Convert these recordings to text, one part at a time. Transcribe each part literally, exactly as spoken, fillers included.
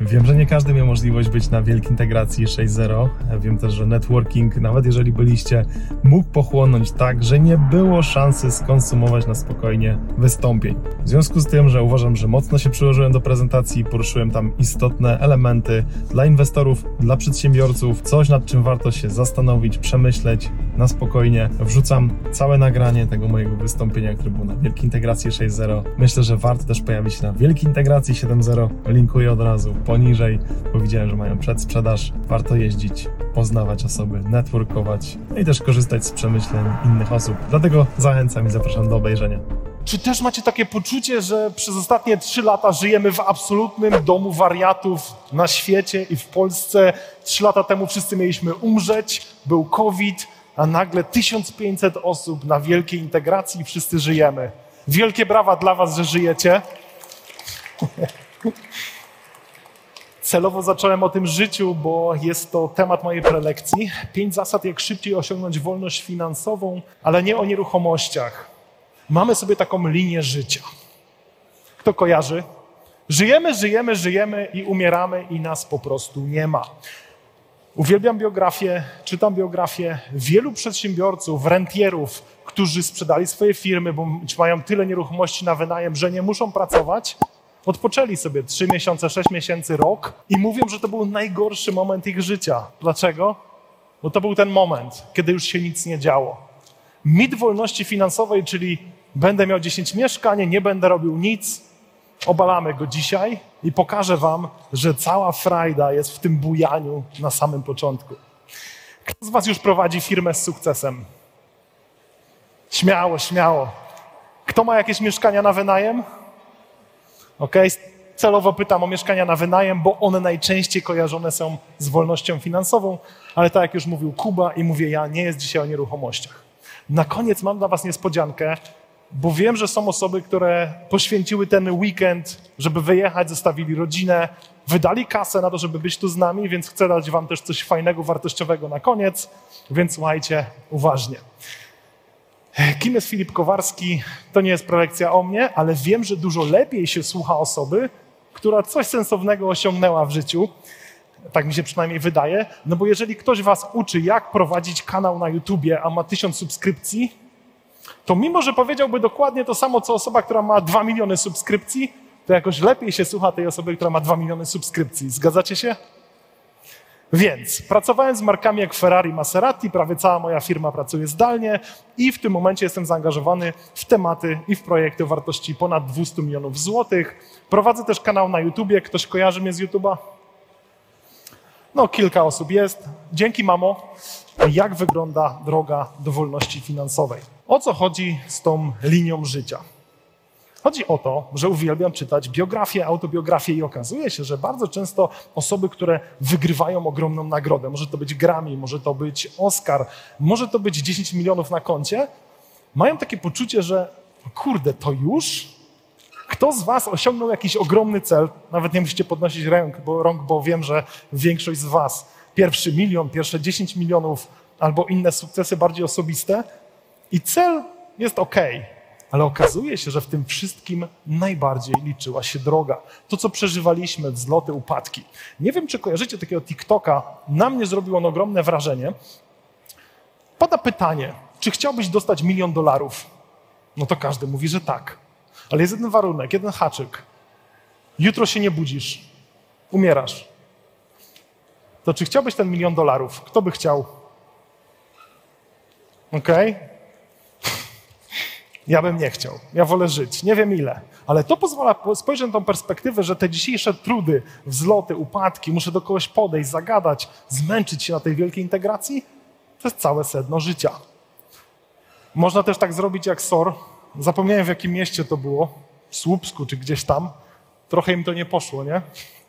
Wiem, że nie każdy miał możliwość być na Wielkiej Integracji sześć zero. Wiem też, że networking, nawet jeżeli byliście, mógł pochłonąć tak, że nie było szansy skonsumować na spokojnie wystąpień. W związku z tym, że uważam, że mocno się przyłożyłem do prezentacji, poruszyłem tam istotne elementy dla inwestorów, dla przedsiębiorców, coś nad czym warto się zastanowić, przemyśleć na spokojnie. Wrzucam całe nagranie tego mojego wystąpienia, które było na Wielkiej Integracji sześć zero. Myślę, że warto też pojawić się na Wielkiej Integracji siedem zero. Linkuję od razu poniżej, bo widziałem, że mają przedsprzedaż. Warto jeździć, poznawać osoby, networkować, no i też korzystać z przemyśleń innych osób. Dlatego zachęcam i zapraszam do obejrzenia. Czy też macie takie poczucie, że przez ostatnie trzy lata żyjemy w absolutnym domu wariatów na świecie i w Polsce? Trzy lata temu wszyscy mieliśmy umrzeć, był COVID, a nagle tysiąc pięćset osób na Wielkiej Integracji i wszyscy żyjemy. Wielkie brawa dla was, że żyjecie. Celowo zacząłem o tym życiu, bo jest to temat mojej prelekcji. Pięć zasad, jak szybciej osiągnąć wolność finansową, ale nie o nieruchomościach. Mamy sobie taką linię życia. Kto kojarzy? Żyjemy, żyjemy, żyjemy i umieramy i nas po prostu nie ma. Uwielbiam biografię, czytam biografię wielu przedsiębiorców, rentierów, którzy sprzedali swoje firmy, bo mają tyle nieruchomości na wynajem, że nie muszą pracować. Odpoczęli sobie trzy miesiące, sześć miesięcy, rok i mówią, że to był najgorszy moment ich życia. Dlaczego? Bo to był ten moment, kiedy już się nic nie działo. Mit wolności finansowej, czyli będę miał dziesięć mieszkań, nie będę robił nic, obalamy go dzisiaj i pokażę wam, że cała frajda jest w tym bujaniu na samym początku. Kto z was już prowadzi firmę z sukcesem? Śmiało, śmiało. Kto ma jakieś mieszkania na wynajem? Okej, okay. Celowo pytam o mieszkania na wynajem, bo one najczęściej kojarzone są z wolnością finansową, ale tak jak już mówił Kuba i mówię ja, nie jest dzisiaj o nieruchomościach. Na koniec mam dla was niespodziankę, bo wiem, że są osoby, które poświęciły ten weekend, żeby wyjechać, zostawili rodzinę, wydali kasę na to, żeby być tu z nami, więc chcę dać wam też coś fajnego, wartościowego na koniec, więc słuchajcie uważnie. Kim jest Filip Kowarski? To nie jest prelekcja o mnie, ale wiem, że dużo lepiej się słucha osoby, która coś sensownego osiągnęła w życiu. Tak mi się przynajmniej wydaje. No bo jeżeli ktoś was uczy, jak prowadzić kanał na YouTubie, a ma tysiąc subskrypcji, to mimo, że powiedziałby dokładnie to samo, co osoba, która ma dwa miliony subskrypcji, to jakoś lepiej się słucha tej osoby, która ma dwa miliony subskrypcji. Zgadzacie się? Więc pracowałem z markami jak Ferrari, Maserati, prawie cała moja firma pracuje zdalnie i w tym momencie jestem zaangażowany w tematy i w projekty o wartości ponad dwieście milionów złotych. Prowadzę też kanał na YouTubie. Ktoś kojarzy mnie z YouTube'a? No, kilka osób jest. Dzięki, mamo. Jak wygląda droga do wolności finansowej? O co chodzi z tą linią życia? Chodzi o to, że uwielbiam czytać biografię, autobiografię i okazuje się, że bardzo często osoby, które wygrywają ogromną nagrodę, może to być Grammy, może to być Oscar, może to być dziesięć milionów na koncie, mają takie poczucie, że kurde, to już? Kto z was osiągnął jakiś ogromny cel? Nawet nie musicie podnosić rąk, bo, rąk, bo wiem, że większość z was pierwszy milion, pierwsze dziesięć milionów albo inne sukcesy bardziej osobiste i cel jest okej. Ale okazuje się, że w tym wszystkim najbardziej liczyła się droga. To, co przeżywaliśmy, wzloty, upadki. Nie wiem, czy kojarzycie takiego TikToka. Na mnie zrobił on ogromne wrażenie. Pada pytanie, czy chciałbyś dostać milion dolarów? No to każdy mówi, że tak. Ale jest jeden warunek, jeden haczyk. Jutro się nie budzisz. Umierasz. To czy chciałbyś ten milion dolarów? Kto by chciał? Okej? Okay? Ja bym nie chciał. Ja wolę żyć. Nie wiem ile. Ale to pozwala spojrzeć na tą perspektywę, że te dzisiejsze trudy, wzloty, upadki, muszę do kogoś podejść, zagadać, zmęczyć się na tej wielkiej integracji, to jest całe sedno życia. Można też tak zrobić jak S O R. Zapomniałem, w jakim mieście to było. W Słupsku czy gdzieś tam. Trochę im to nie poszło, nie?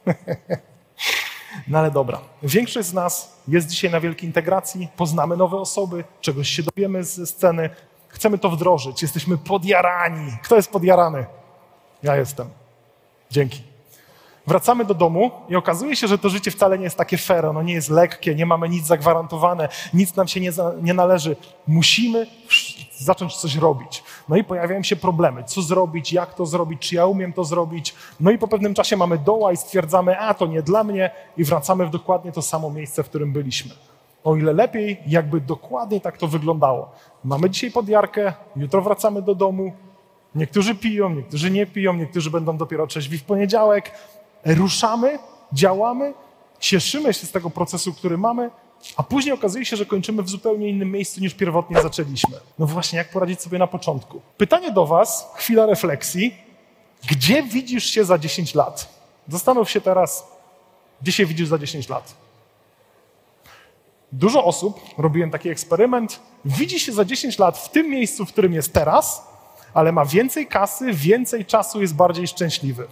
No ale dobra. Większość z nas jest dzisiaj na wielkiej integracji, poznamy nowe osoby, czegoś się dowiemy ze sceny, chcemy to wdrożyć, jesteśmy podjarani. Kto jest podjarany? Ja jestem. Dzięki. Wracamy do domu i okazuje się, że to życie wcale nie jest takie fair, ono nie jest lekkie, nie mamy nic zagwarantowane, nic nam się nie, za, nie należy. Musimy zacząć coś robić. No i pojawiają się problemy. Co zrobić, jak to zrobić, czy ja umiem to zrobić. No i po pewnym czasie mamy doła i stwierdzamy, a to nie dla mnie i wracamy w dokładnie to samo miejsce, w którym byliśmy. O ile lepiej, jakby dokładnie tak to wyglądało. Mamy dzisiaj podjarkę, jutro wracamy do domu. Niektórzy piją, niektórzy nie piją, niektórzy będą dopiero trzeźwi w poniedziałek. Ruszamy, działamy, cieszymy się z tego procesu, który mamy, a później okazuje się, że kończymy w zupełnie innym miejscu niż pierwotnie zaczęliśmy. No właśnie, jak poradzić sobie na początku? Pytanie do was, chwila refleksji. Gdzie widzisz się za dziesięć lat? Zastanów się teraz, gdzie się widzisz za dziesięć lat? Dużo osób, robiłem taki eksperyment, widzi się za dziesięć lat w tym miejscu, w którym jest teraz, ale ma więcej kasy, więcej czasu, jest bardziej szczęśliwy.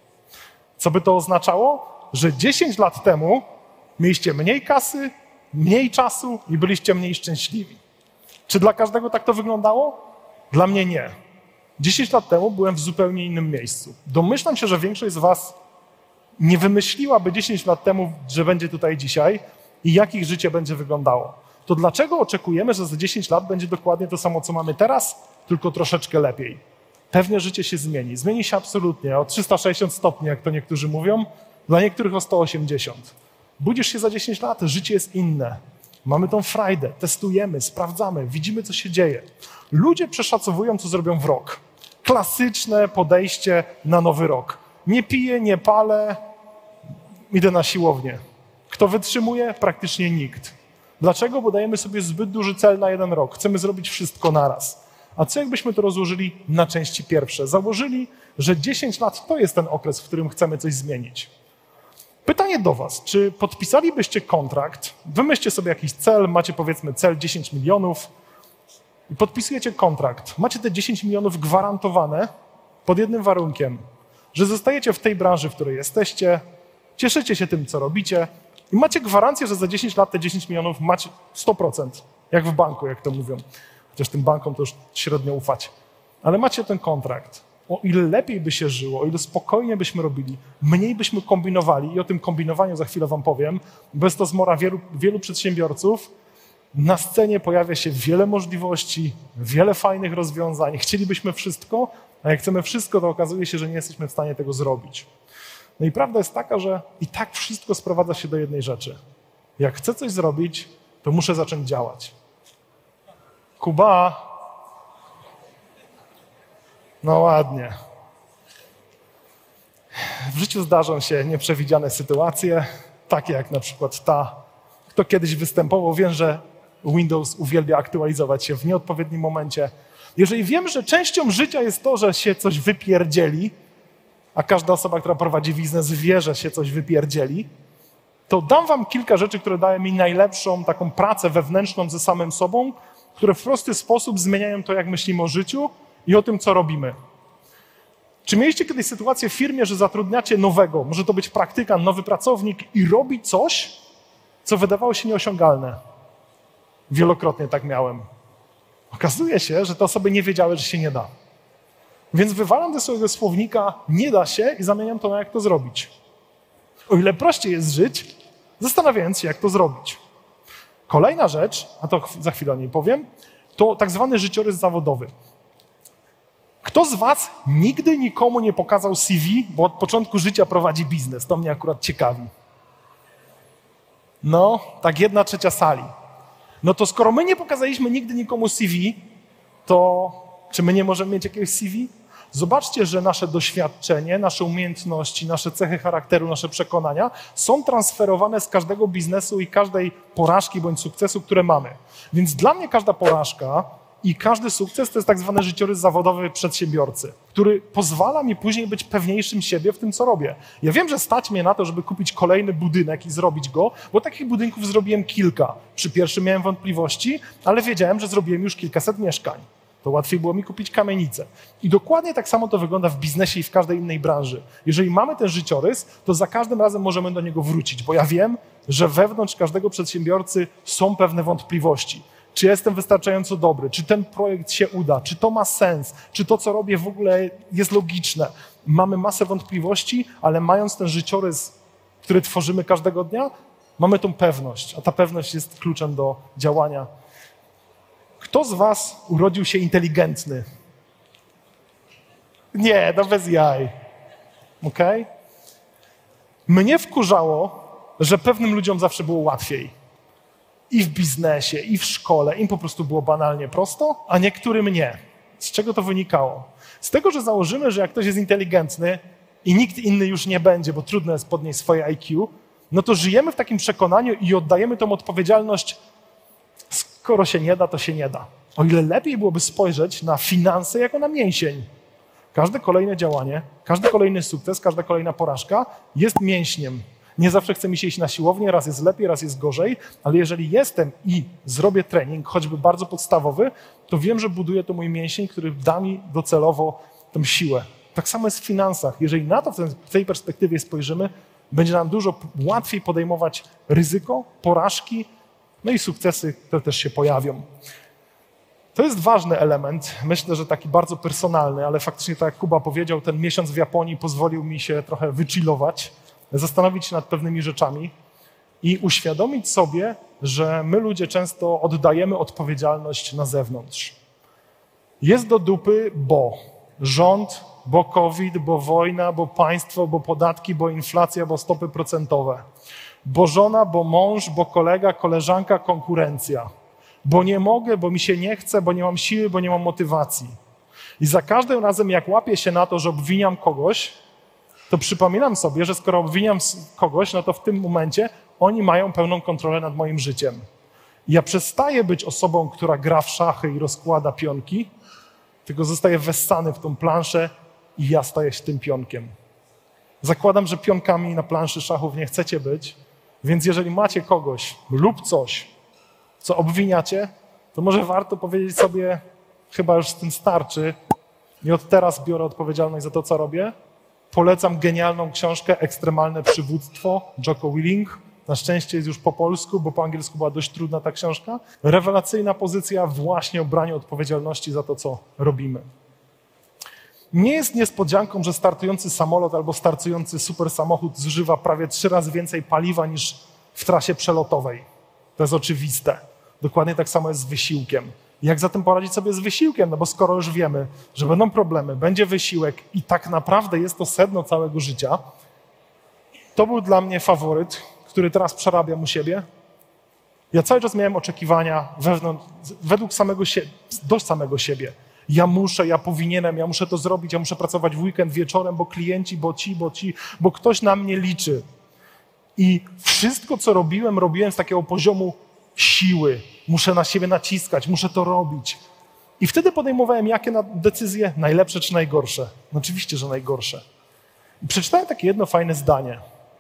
Co by to oznaczało? Że dziesięć lat temu mieliście mniej kasy, mniej czasu i byliście mniej szczęśliwi. Czy dla każdego tak to wyglądało? Dla mnie nie. dziesięć lat temu byłem w zupełnie innym miejscu. Domyślam się, że większość z was nie wymyśliłaby dziesięć lat temu, że będzie tutaj dzisiaj i jak ich życie będzie wyglądało. To dlaczego oczekujemy, że za dziesięć lat będzie dokładnie to samo, co mamy teraz, tylko troszeczkę lepiej? Pewnie życie się zmieni. Zmieni się absolutnie o trzysta sześćdziesiąt stopni, jak to niektórzy mówią, dla niektórych o sto osiemdziesiąt. Budzisz się za dziesięć lat, życie jest inne. Mamy tą frajdę, testujemy, sprawdzamy, widzimy, co się dzieje. Ludzie przeszacowują, co zrobią w rok. Klasyczne podejście na nowy rok. Nie piję, nie palę, idę na siłownię. Kto wytrzymuje? Praktycznie nikt. Dlaczego? Bo dajemy sobie zbyt duży cel na jeden rok. Chcemy zrobić wszystko naraz. A co jakbyśmy to rozłożyli na części pierwsze? Założyli, że dziesięć lat to jest ten okres, w którym chcemy coś zmienić. Pytanie do was, czy podpisalibyście kontrakt, wymyślcie sobie jakiś cel, macie powiedzmy cel dziesięć milionów i podpisujecie kontrakt. Macie te dziesięć milionów gwarantowane pod jednym warunkiem, że zostajecie w tej branży, w której jesteście, cieszycie się tym, co robicie i macie gwarancję, że za dziesięć lat te dziesięć milionów macie sto procent, jak w banku, jak to mówią. Chociaż tym bankom to już średnio ufać. Ale macie ten kontrakt. O ile lepiej by się żyło, o ile spokojnie byśmy robili, mniej byśmy kombinowali i o tym kombinowaniu za chwilę wam powiem, bez to zmora wielu, wielu przedsiębiorców, na scenie pojawia się wiele możliwości, wiele fajnych rozwiązań. Chcielibyśmy wszystko, a jak chcemy wszystko, to okazuje się, że nie jesteśmy w stanie tego zrobić. No i prawda jest taka, że i tak wszystko sprowadza się do jednej rzeczy. Jak chcę coś zrobić, to muszę zacząć działać. Kuba. No ładnie. W życiu zdarzą się nieprzewidziane sytuacje, takie jak na przykład ta. Kto kiedyś występował, wie, że Windows uwielbia aktualizować się w nieodpowiednim momencie. Jeżeli wiem, że częścią życia jest to, że się coś wypierdzieli, a każda osoba, która prowadzi biznes, wie, że się coś wypierdzieli, to dam wam kilka rzeczy, które dają mi najlepszą taką pracę wewnętrzną ze samym sobą, które w prosty sposób zmieniają to, jak myślimy o życiu i o tym, co robimy. Czy mieliście kiedyś sytuację w firmie, że zatrudniacie nowego, może to być praktykant, nowy pracownik i robi coś, co wydawało się nieosiągalne? Wielokrotnie tak miałem. Okazuje się, że te osoby nie wiedziały, że się nie da. Więc wywalam ze swojego słownika nie da się i zamieniam to na jak to zrobić. O ile prościej jest żyć, zastanawiając się, jak to zrobić. Kolejna rzecz, a to za chwilę o niej powiem, to tak zwany życiorys zawodowy. Kto z was nigdy nikomu nie pokazał C V, bo od początku życia prowadzi biznes? To mnie akurat ciekawi. No, tak jedna trzecia sali. No to skoro my nie pokazaliśmy nigdy nikomu C V, to czy my nie możemy mieć jakiegoś C V? Zobaczcie, że nasze doświadczenie, nasze umiejętności, nasze cechy charakteru, nasze przekonania są transferowane z każdego biznesu i każdej porażki bądź sukcesu, które mamy. Więc dla mnie każda porażka i każdy sukces to jest tak zwany życiorys zawodowy przedsiębiorcy, który pozwala mi później być pewniejszym siebie w tym, co robię. Ja wiem, że stać mnie na to, żeby kupić kolejny budynek i zrobić go, bo takich budynków zrobiłem kilka. Przy pierwszym miałem wątpliwości, ale wiedziałem, że zrobiłem już kilkaset mieszkań. To łatwiej było mi kupić kamienicę. I dokładnie tak samo to wygląda w biznesie i w każdej innej branży. Jeżeli mamy ten życiorys, to za każdym razem możemy do niego wrócić, bo ja wiem, że wewnątrz każdego przedsiębiorcy są pewne wątpliwości. Czy jestem wystarczająco dobry? Czy ten projekt się uda? Czy to ma sens? Czy to, co robię, w ogóle jest logiczne? mamy masę wątpliwości, ale mając ten życiorys, który tworzymy każdego dnia, mamy tą pewność, a ta pewność jest kluczem do działania. Kto z was urodził się inteligentny? Nie, no bez jaj. Okej? Okay? Mnie wkurzało, że pewnym ludziom zawsze było łatwiej. I w biznesie, i w szkole. Im po prostu było banalnie prosto, a niektórym nie. Z czego to wynikało? Z tego, że założymy, że jak ktoś jest inteligentny i nikt inny już nie będzie, bo trudno jest podnieść swoje I Q, no to żyjemy w takim przekonaniu i oddajemy tą odpowiedzialność, skoro się nie da, to się nie da. O ile lepiej byłoby spojrzeć na finanse jako na mięsień. Każde kolejne działanie, każdy kolejny sukces, każda kolejna porażka jest mięśniem. Nie zawsze chce mi się iść na siłownię, raz jest lepiej, raz jest gorzej, ale jeżeli jestem i zrobię trening, choćby bardzo podstawowy, to wiem, że buduję to mój mięsień, który da mi docelowo tę siłę. Tak samo jest w finansach. Jeżeli na to w tej perspektywie spojrzymy, będzie nam dużo łatwiej podejmować ryzyko, porażki, no i sukcesy, które też się pojawią. To jest ważny element, myślę, że taki bardzo personalny, ale faktycznie tak jak Kuba powiedział, ten miesiąc w Japonii pozwolił mi się trochę wychillować, zastanowić się nad pewnymi rzeczami i uświadomić sobie, że my ludzie często oddajemy odpowiedzialność na zewnątrz. Jest do dupy, bo rząd, bo COVID, bo wojna, bo państwo, bo podatki, bo inflacja, bo stopy procentowe, bo żona, bo mąż, bo kolega, koleżanka, konkurencja. Bo nie mogę, bo mi się nie chce, bo nie mam siły, bo nie mam motywacji. I za każdym razem, jak łapię się na to, że obwiniam kogoś, to przypominam sobie, że skoro obwiniam kogoś, no to w tym momencie oni mają pełną kontrolę nad moim życiem. I ja przestaję być osobą, która gra w szachy i rozkłada pionki, tylko zostaję wessany w tą planszę i ja staję się tym pionkiem. Zakładam, że pionkami na planszy szachów nie chcecie być, więc jeżeli macie kogoś lub coś, co obwiniacie, to może warto powiedzieć sobie, chyba już z tym starczy i od teraz biorę odpowiedzialność za to, co robię. Polecam genialną książkę Ekstremalne przywództwo, Jocko Willink. Na szczęście jest już po polsku, bo po angielsku była dość trudna ta książka. Rewelacyjna pozycja właśnie o braniu odpowiedzialności za to, co robimy. Nie jest niespodzianką, że startujący samolot albo startujący super samochód zużywa prawie trzy razy więcej paliwa niż w trasie przelotowej. To jest oczywiste. Dokładnie tak samo jest z wysiłkiem. Jak zatem poradzić sobie z wysiłkiem? No bo skoro już wiemy, że będą problemy, będzie wysiłek i tak naprawdę jest to sedno całego życia, to był dla mnie faworyt, który teraz przerabiam u siebie. Ja cały czas miałem oczekiwania wewnątrz, według samego siebie, do samego siebie. Ja muszę, ja powinienem, ja muszę to zrobić, ja muszę pracować w weekend wieczorem, bo klienci, bo ci, bo ci, bo ktoś na mnie liczy. I wszystko, co robiłem, robiłem z takiego poziomu siły. Muszę na siebie naciskać, muszę to robić. I wtedy podejmowałem jakie decyzje? Najlepsze czy najgorsze? No oczywiście, że najgorsze. I przeczytałem takie jedno fajne zdanie.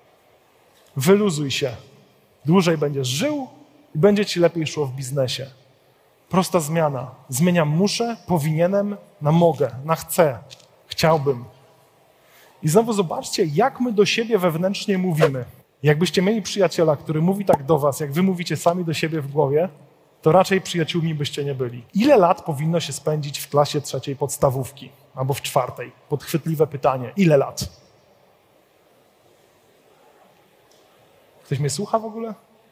Wyluzuj się. Dłużej będziesz żył i będzie ci lepiej szło w biznesie. Prosta zmiana. Zmieniam muszę, powinienem na mogę, na chcę, chciałbym. I znowu zobaczcie, jak my do siebie wewnętrznie mówimy. Jakbyście mieli przyjaciela, który mówi tak do was, jak wy mówicie sami do siebie w głowie, to raczej przyjaciółmi byście nie byli. Ile lat powinno się spędzić w klasie trzeciej podstawówki albo w czwartej? Podchwytliwe pytanie. Ile lat? Ktoś mnie słucha w ogóle?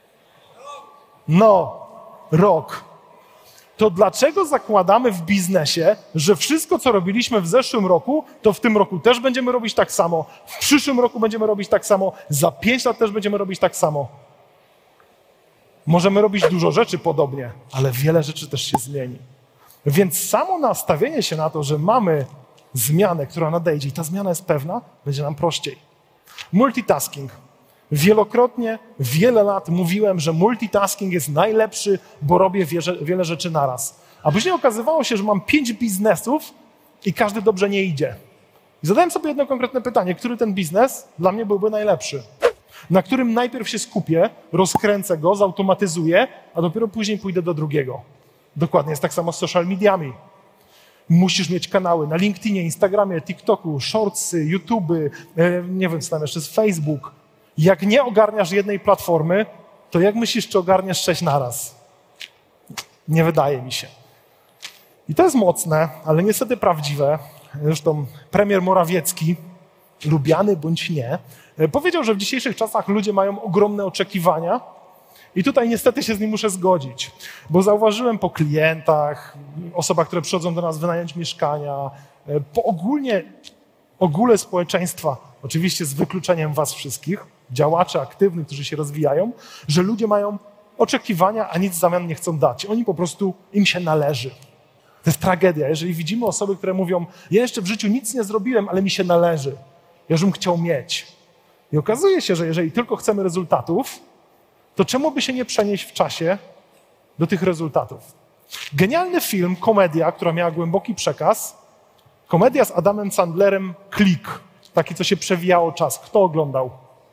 No, rok. To dlaczego zakładamy w biznesie, że wszystko, co robiliśmy w zeszłym roku, to w tym roku też będziemy robić tak samo, w przyszłym roku będziemy robić tak samo, za pięć lat też będziemy robić tak samo? Możemy robić dużo rzeczy podobnie, ale wiele rzeczy też się zmieni. Więc samo nastawienie się na to, że mamy zmianę, która nadejdzie i ta zmiana jest pewna, będzie nam prościej. Multitasking. Wielokrotnie, wiele lat mówiłem, że multitasking jest najlepszy, bo robię wiele rzeczy naraz. A później okazywało się, że mam pięć biznesów i każdy dobrze nie idzie. I zadałem sobie jedno konkretne pytanie, który ten biznes dla mnie byłby najlepszy? Na którym najpierw się skupię, rozkręcę go, zautomatyzuję, a dopiero później pójdę do drugiego. Dokładnie jest tak samo z social mediami. Musisz mieć kanały na LinkedInie, Instagramie, TikToku, Shortsy, YouTube, nie wiem co tam jeszcze, jest Facebook. Jak nie ogarniasz jednej platformy, to jak myślisz, czy ogarniasz sześć naraz? Nie wydaje mi się. I to jest mocne, ale niestety prawdziwe, zresztą premier Morawiecki, lubiany bądź nie, powiedział, że w dzisiejszych czasach ludzie mają ogromne oczekiwania i tutaj niestety się z nim muszę zgodzić, bo zauważyłem po klientach, osobach, które przychodzą do nas wynająć mieszkania, po ogólnie ogóle społeczeństwa, oczywiście z wykluczeniem was wszystkich, działaczy aktywnych, którzy się rozwijają, że ludzie mają oczekiwania, a nic w zamian nie chcą dać. Oni po prostu, im się należy. To jest tragedia. Jeżeli widzimy osoby, które mówią, ja jeszcze w życiu nic nie zrobiłem, ale mi się należy. Ja już bym chciał mieć. I okazuje się, że jeżeli tylko chcemy rezultatów, to czemu by się nie przenieść w czasie do tych rezultatów? Genialny film, komedia, która miała głęboki przekaz, komedia z Adamem Sandlerem, Klik. Taki, co się przewijało czas. Kto oglądał?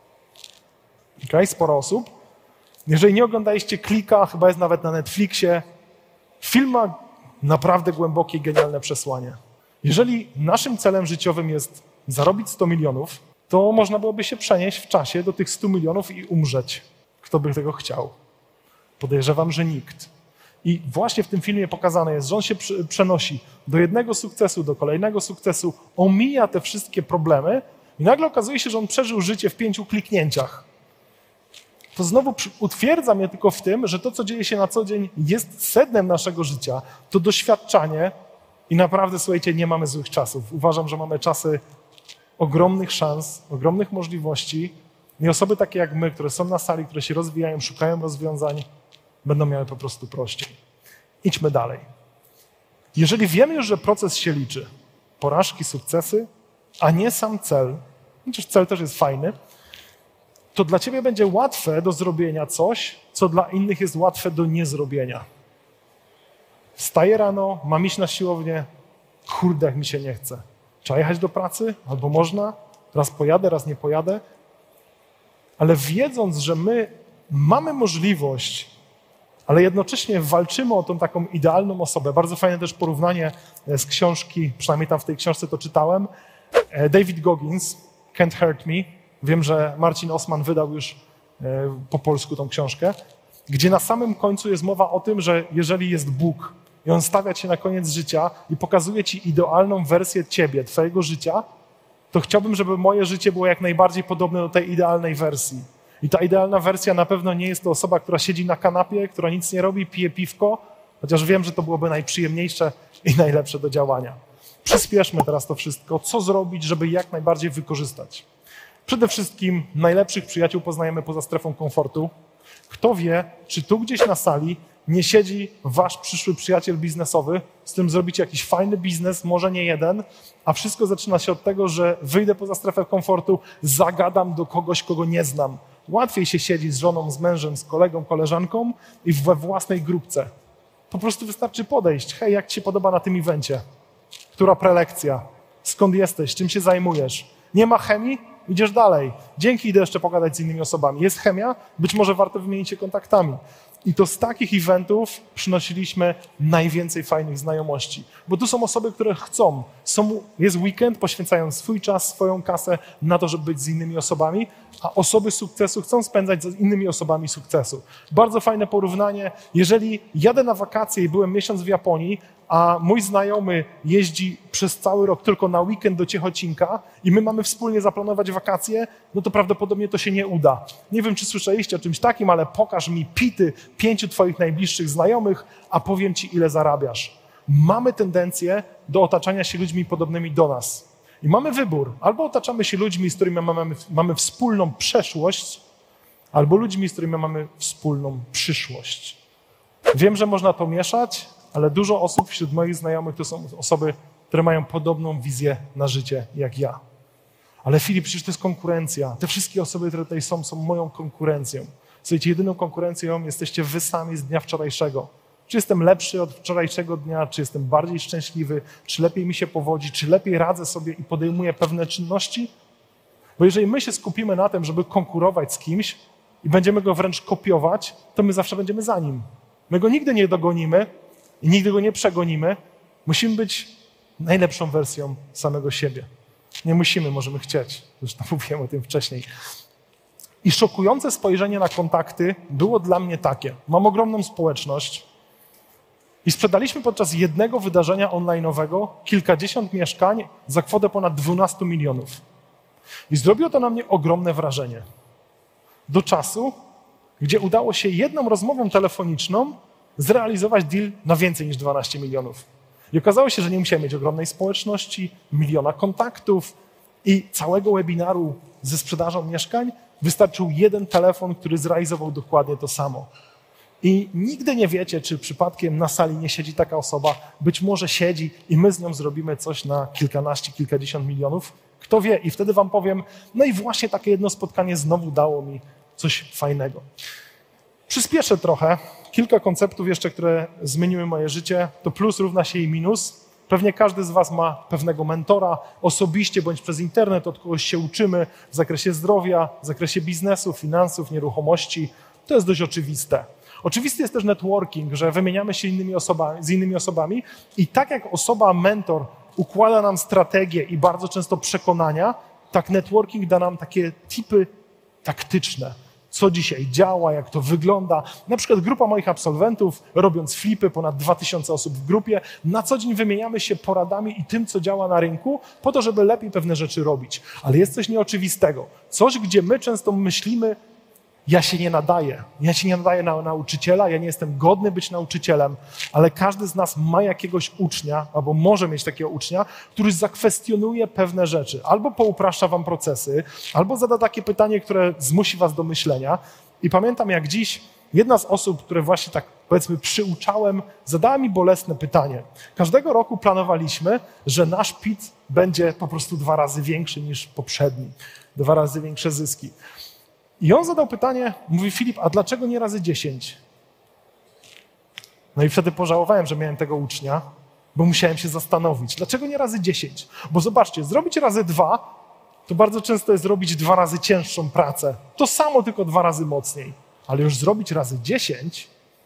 Okay, sporo osób. Jeżeli nie oglądaliście Klika, chyba jest nawet na Netflixie, film ma naprawdę głębokie, genialne przesłanie. Jeżeli naszym celem życiowym jest zarobić sto milionów, to można byłoby się przenieść w czasie do tych stu milionów i umrzeć. Kto by tego chciał? Podejrzewam, że nikt. I właśnie w tym filmie pokazane jest, że on się przenosi do jednego sukcesu, do kolejnego sukcesu, omija te wszystkie problemy i nagle okazuje się, że on przeżył życie w pięciu kliknięciach. To znowu utwierdza mnie tylko w tym, że to, co dzieje się na co dzień, jest sednem naszego życia. To doświadczanie i naprawdę, słuchajcie, nie mamy złych czasów. Uważam, że mamy czasy ogromnych szans, ogromnych możliwości i osoby takie jak my, które są na sali, które się rozwijają, szukają rozwiązań, będą miały po prostu prościej. Idźmy dalej. Jeżeli wiemy już, że proces się liczy, porażki, sukcesy, a nie sam cel, chociaż cel też jest fajny, to dla ciebie będzie łatwe do zrobienia coś, co dla innych jest łatwe do niezrobienia. Wstaję rano, mam iść na siłownię, kurde, jak mi się nie chce. Trzeba jechać do pracy, albo można, raz pojadę, raz nie pojadę, ale wiedząc, że my mamy możliwość, ale jednocześnie walczymy o tą taką idealną osobę. Bardzo fajne też porównanie z książki, przynajmniej tam w tej książce to czytałem. David Goggins, Can't Hurt Me. Wiem, że Marcin Osman wydał już po polsku tą książkę, gdzie na samym końcu jest mowa o tym, że jeżeli jest Bóg i On stawia cię na koniec życia i pokazuje ci idealną wersję ciebie, twojego życia, to chciałbym, żeby moje życie było jak najbardziej podobne do tej idealnej wersji. I ta idealna wersja na pewno nie jest to osoba, która siedzi na kanapie, która nic nie robi, pije piwko, chociaż wiem, że to byłoby najprzyjemniejsze i najlepsze do działania. Przyspieszmy teraz to wszystko. Co zrobić, żeby jak najbardziej wykorzystać? Przede wszystkim najlepszych przyjaciół poznajemy poza strefą komfortu. Kto wie, czy tu gdzieś na sali nie siedzi wasz przyszły przyjaciel biznesowy, z którym zrobicie jakiś fajny biznes, może nie jeden, a wszystko zaczyna się od tego, że wyjdę poza strefę komfortu, zagadam do kogoś, kogo nie znam. Łatwiej się siedzi z żoną, z mężem, z kolegą, koleżanką i we własnej grupce. Po prostu wystarczy podejść. Hej, jak ci się podoba na tym evencie? Która prelekcja? Skąd jesteś? Czym się zajmujesz? Nie ma chemii? Idziesz dalej. Dzięki, idę jeszcze pogadać z innymi osobami. Jest chemia? Być może warto wymienić się kontaktami. I to z takich eventów przynosiliśmy najwięcej fajnych znajomości. Bo tu są osoby, które chcą. Są, jest weekend, poświęcają swój czas, swoją kasę na to, żeby być z innymi osobami, a osoby sukcesu chcą spędzać z innymi osobami sukcesu. Bardzo fajne porównanie. Jeżeli jadę na wakacje i byłem miesiąc w Japonii, a mój znajomy jeździ przez cały rok tylko na weekend do Ciechocinka i my mamy wspólnie zaplanować wakacje, no to prawdopodobnie to się nie uda. Nie wiem, czy słyszeliście o czymś takim, ale pokaż mi pity pięciu twoich najbliższych znajomych, a powiem ci, ile zarabiasz. Mamy tendencję do otaczania się ludźmi podobnymi do nas. I mamy wybór. Albo otaczamy się ludźmi, z którymi mamy, mamy wspólną przeszłość, albo ludźmi, z którymi mamy wspólną przyszłość. Wiem, że można to mieszać, ale dużo osób wśród moich znajomych to są osoby, które mają podobną wizję na życie jak ja. Ale Filip, przecież to jest konkurencja. Te wszystkie osoby, które tutaj są, są moją konkurencją. Słuchajcie, jedyną konkurencją jesteście wy sami z dnia wczorajszego. Czy jestem lepszy od wczorajszego dnia, czy jestem bardziej szczęśliwy, czy lepiej mi się powodzi, czy lepiej radzę sobie i podejmuję pewne czynności? Bo jeżeli my się skupimy na tym, żeby konkurować z kimś i będziemy go wręcz kopiować, to my zawsze będziemy za nim. My go nigdy nie dogonimy i nigdy go nie przegonimy. Musimy być najlepszą wersją samego siebie. Nie musimy, możemy chcieć. Zresztą mówiłem o tym wcześniej. I szokujące spojrzenie na kontakty było dla mnie takie. Mam ogromną społeczność. I sprzedaliśmy podczas jednego wydarzenia online'owego kilkadziesiąt mieszkań za kwotę ponad dwanaście milionów. I zrobiło to na mnie ogromne wrażenie. Do czasu, gdzie udało się jedną rozmową telefoniczną zrealizować deal na więcej niż dwanaście milionów. I okazało się, że nie musiałem mieć ogromnej społeczności, miliona kontaktów i całego webinaru ze sprzedażą mieszkań. Wystarczył jeden telefon, który zrealizował dokładnie to samo. I nigdy nie wiecie, czy przypadkiem na sali nie siedzi taka osoba. Być może siedzi i my z nią zrobimy coś na kilkanaście, kilkadziesiąt milionów. Kto wie? I wtedy wam powiem, no i właśnie takie jedno spotkanie znowu dało mi coś fajnego. Przyspieszę trochę. Kilka konceptów jeszcze, które zmieniły moje życie. To plus równa się i minus. Pewnie każdy z was ma pewnego mentora, osobiście bądź przez internet, od kogoś się uczymy w zakresie zdrowia, w zakresie biznesu, finansów, nieruchomości. To jest dość oczywiste. Oczywisty jest też networking, że wymieniamy się innymi osobami, z innymi osobami i tak jak osoba, mentor układa nam strategię i bardzo często przekonania, tak networking da nam takie tipy taktyczne. Co dzisiaj działa, jak to wygląda. Na przykład grupa moich absolwentów, robiąc flipy, ponad dwa tysiące osób w grupie, na co dzień wymieniamy się poradami i tym, co działa na rynku, po to, żeby lepiej pewne rzeczy robić. Ale jest coś nieoczywistego. Coś, gdzie my często myślimy, ja się nie nadaję. Ja się nie nadaję na nauczyciela, ja nie jestem godny być nauczycielem, ale każdy z nas ma jakiegoś ucznia, albo może mieć takiego ucznia, który zakwestionuje pewne rzeczy. Albo poupraszcza wam procesy, albo zada takie pytanie, które zmusi was do myślenia. I pamiętam jak dziś jedna z osób, które właśnie tak powiedzmy przyuczałem, zadała mi bolesne pytanie. Każdego roku planowaliśmy, że nasz P I T będzie po prostu dwa razy większy niż poprzedni. Dwa razy większe zyski. I on zadał pytanie, mówi Filip, a dlaczego nie razy dziesięć? No i wtedy pożałowałem, że miałem tego ucznia, bo musiałem się zastanowić, dlaczego nie razy dziesięć? Bo zobaczcie, zrobić razy dwa, to bardzo często jest zrobić dwa razy cięższą pracę. To samo, tylko dwa razy mocniej. Ale już zrobić razy dziesięć,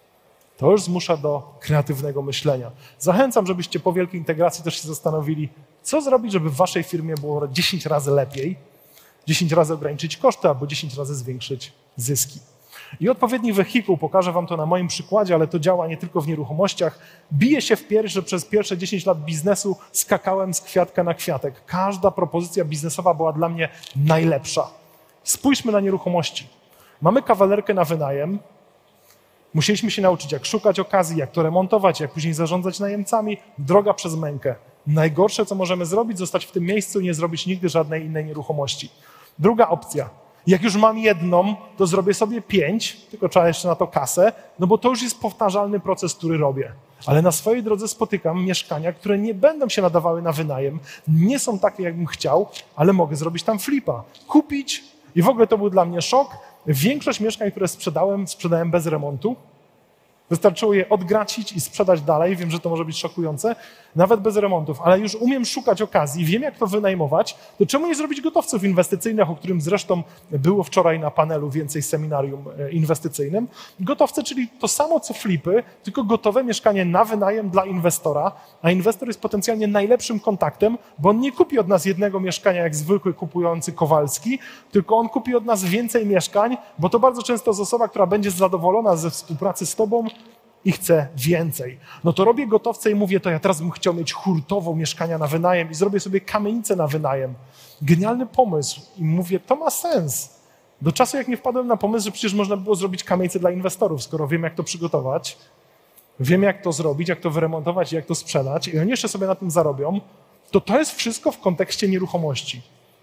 to już zmusza do kreatywnego myślenia. Zachęcam, żebyście po wielkiej integracji też się zastanowili, co zrobić, żeby w waszej firmie było dziesięć razy lepiej, dziesięć razy ograniczyć koszty, albo dziesięć razy zwiększyć zyski. I odpowiedni wehikuł, pokażę wam to na moim przykładzie, ale to działa nie tylko w nieruchomościach. Bije się w pierś, że przez pierwsze dziesięć lat biznesu skakałem z kwiatka na kwiatek. Każda propozycja biznesowa była dla mnie najlepsza. Spójrzmy na nieruchomości. Mamy kawalerkę na wynajem. Musieliśmy się nauczyć, jak szukać okazji, jak to remontować, jak później zarządzać najemcami. Droga przez mękę. Najgorsze, co możemy zrobić, zostać w tym miejscu i nie zrobić nigdy żadnej innej nieruchomości. Druga opcja. Jak już mam jedną, to zrobię sobie pięć, tylko trzeba jeszcze na to kasę, no bo to już jest powtarzalny proces, który robię. Ale na swojej drodze spotykam mieszkania, które nie będą się nadawały na wynajem, nie są takie, jakbym chciał, ale mogę zrobić tam flipa. Kupić i w ogóle to był dla mnie szok. Większość mieszkań, które sprzedałem, sprzedałem bez remontu. Wystarczyło je odgracić i sprzedać dalej. Wiem, że to może być szokujące, nawet bez remontów, ale już umiem szukać okazji, wiem, jak to wynajmować, to czemu nie zrobić gotowców inwestycyjnych, o którym zresztą było wczoraj na panelu więcej seminarium inwestycyjnym. Gotowce, czyli to samo co flipy, tylko gotowe mieszkanie na wynajem dla inwestora, a inwestor jest potencjalnie najlepszym kontaktem, bo on nie kupi od nas jednego mieszkania jak zwykły kupujący Kowalski, tylko on kupi od nas więcej mieszkań, bo to bardzo często jest osoba, która będzie zadowolona ze współpracy z tobą, i chcę więcej. No to robię gotowce i mówię, to ja teraz bym chciał mieć hurtowo mieszkania na wynajem i zrobię sobie kamienicę na wynajem. Genialny pomysł. I mówię, to ma sens. Do czasu, jak nie wpadłem na pomysł, że przecież można było zrobić kamienicę dla inwestorów, skoro wiem, jak to przygotować, wiem, jak to zrobić, jak to wyremontować i jak to sprzedać i oni jeszcze sobie na tym zarobią, to to jest wszystko w kontekście nieruchomości.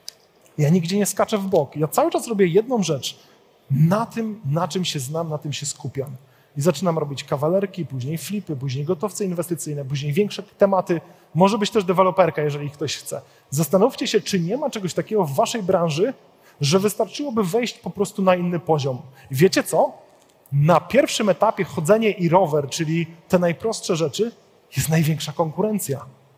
Ja nigdzie nie skaczę w bok. Ja cały czas robię jedną rzecz. Na tym, na czym się znam, na tym się skupiam. I zaczynam robić kawalerki, później flipy, później gotowce inwestycyjne, później większe tematy. Może być też deweloperka, jeżeli ktoś chce. Zastanówcie się, czy nie ma czegoś takiego w waszej branży, że wystarczyłoby wejść po prostu na inny poziom. I wiecie co? Na pierwszym etapie chodzenie i rower, czyli te najprostsze rzeczy, jest największa konkurencja.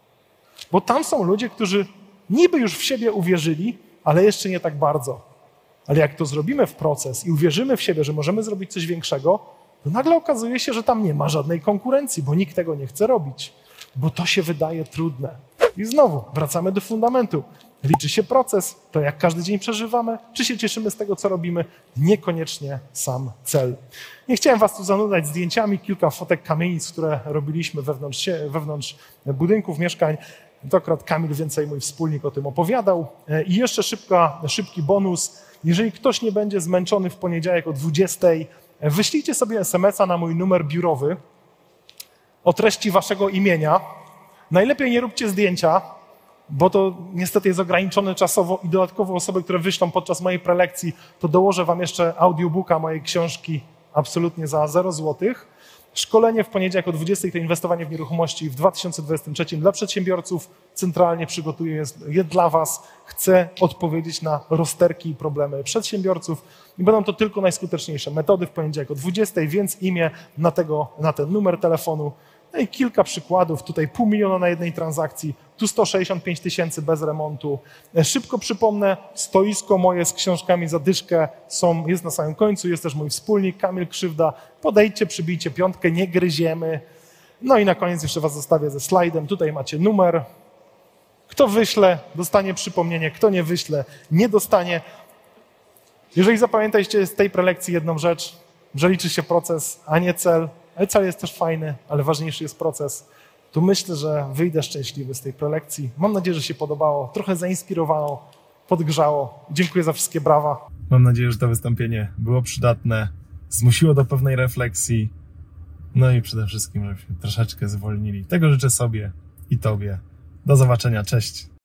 Bo tam są ludzie, którzy niby już w siebie uwierzyli, ale jeszcze nie tak bardzo. Ale jak to zrobimy w proces i uwierzymy w siebie, że możemy zrobić coś większego, to nagle okazuje się, że tam nie ma żadnej konkurencji, bo nikt tego nie chce robić, bo to się wydaje trudne. I znowu wracamy do fundamentu. Liczy się proces, to jak każdy dzień przeżywamy, czy się cieszymy z tego, co robimy, niekoniecznie sam cel. Nie chciałem was tu zanudzać zdjęciami, kilka fotek kamienic, które robiliśmy wewnątrz, wewnątrz budynków, mieszkań. Dokrat Kamil, więcej mój wspólnik, o tym opowiadał. I jeszcze szybka, szybki bonus. Jeżeli ktoś nie będzie zmęczony w poniedziałek o dwudziestej, wyślijcie sobie es em es a na mój numer biurowy o treści waszego imienia. Najlepiej nie róbcie zdjęcia, bo to niestety jest ograniczone czasowo i dodatkowo osoby, które wyślą podczas mojej prelekcji, to dołożę wam jeszcze audiobooka mojej książki absolutnie za zero złotych. Szkolenie w poniedziałek o dwudziestej to inwestowanie w nieruchomości w dwa tysiące dwudziestym trzecim dla przedsiębiorców. Centralnie przygotuję je dla was. Chcę odpowiedzieć na rozterki i problemy przedsiębiorców i będą to tylko najskuteczniejsze metody w poniedziałek o dwudziestej, więc imię na, tego, na ten numer telefonu. No i kilka przykładów, tutaj pół miliona na jednej transakcji, tu sto sześćdziesiąt pięć tysięcy bez remontu. Szybko przypomnę, stoisko moje z książkami za dyszkę są, jest na samym końcu, jest też mój wspólnik Kamil Krzywda. Podejdźcie, przybijcie piątkę, nie gryziemy. No i na koniec jeszcze was zostawię ze slajdem, tutaj macie numer. Kto wyśle, dostanie przypomnienie, kto nie wyśle, nie dostanie. Jeżeli zapamiętajcie z tej prelekcji jedną rzecz, że liczy się proces, a nie cel, ale cel jest też fajny, ale ważniejszy jest proces, to myślę, że wyjdę szczęśliwy z tej prelekcji. Mam nadzieję, że się podobało, trochę zainspirowało, podgrzało. Dziękuję za wszystkie brawa. Mam nadzieję, że to wystąpienie było przydatne, zmusiło do pewnej refleksji, no i przede wszystkim, żebyśmy troszeczkę zwolnili. Tego życzę sobie i tobie. Do zobaczenia, cześć.